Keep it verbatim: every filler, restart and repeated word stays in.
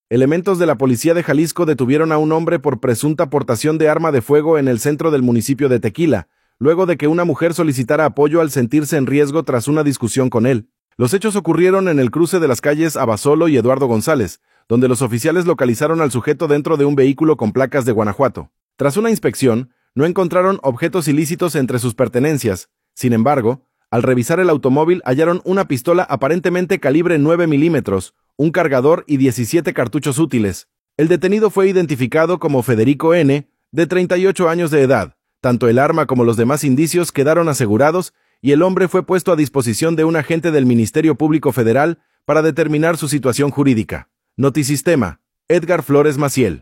Elementos de la policía de Jalisco detuvieron a un hombre por presunta portación de arma de fuego en el centro del municipio de Tequila, luego de que una mujer solicitara apoyo al sentirse en riesgo tras una discusión con él. Los hechos ocurrieron en el cruce de las calles Abasolo y Eduardo González, donde los oficiales localizaron al sujeto dentro de un vehículo con placas de Guanajuato. Tras una inspección, no encontraron objetos ilícitos entre sus pertenencias. Sin embargo, al revisar el automóvil hallaron una pistola aparentemente calibre nueve milímetros, un cargador y diecisiete cartuchos útiles. El detenido fue identificado como Federico N., de treinta y ocho años de edad. Tanto el arma como los demás indicios quedaron asegurados y el hombre fue puesto a disposición de un agente del Ministerio Público Federal para determinar su situación jurídica. Notisistema, Edgar Flores Maciel.